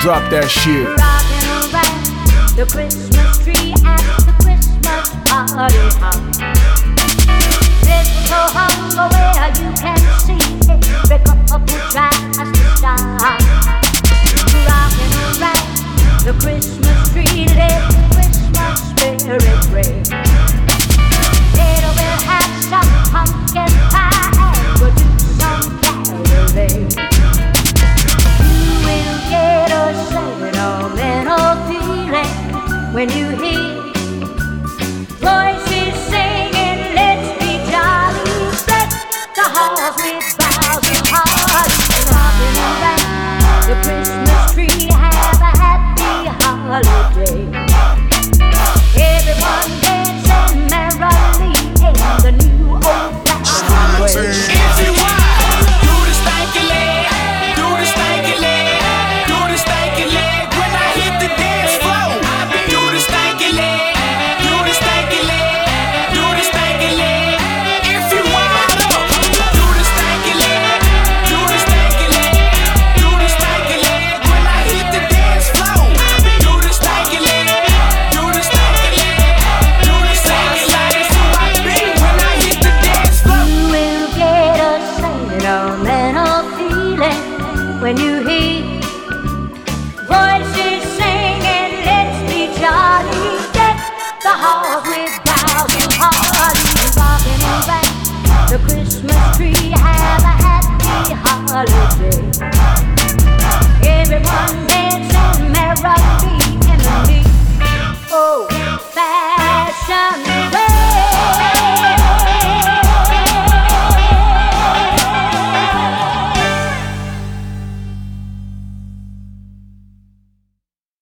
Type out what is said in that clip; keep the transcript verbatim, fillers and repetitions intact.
Drop that shit. Rocking around the Christmas tree at the Christmas party hop. Little hunger where you can see every couple tries to stop. Rocking around the Christmas tree, let the Christmas spirit ring. Later we'll have some pumpkin pie and we'll do some caroling. You will get a sentimental feeling when you hear voices singing, let's be jolly, deck the halls with boughs of holly. Rocking around the Christmas tree, have a happy holiday. Everyone dancing merrily in the new old-fashioned way. Do the stanky leg, do the stanky leg, do the stanky leg when I hit the dance floor. Do the stanky leg, do the stanky leg, do the stanky leg. If you wild up, do the stanky leg, do the stanky leg, do the stanky leg when I hit the dance floor. Do the stanky leg, do the stanky leg, do the stanky leg. So I be when I hit the dance floor. You will get a sentimental feeling when you hear voices singing, let's be jolly, deck the halls with boughs of holly. Rocking around the Christmas tree, have a happy holiday. Everyone dancing merrily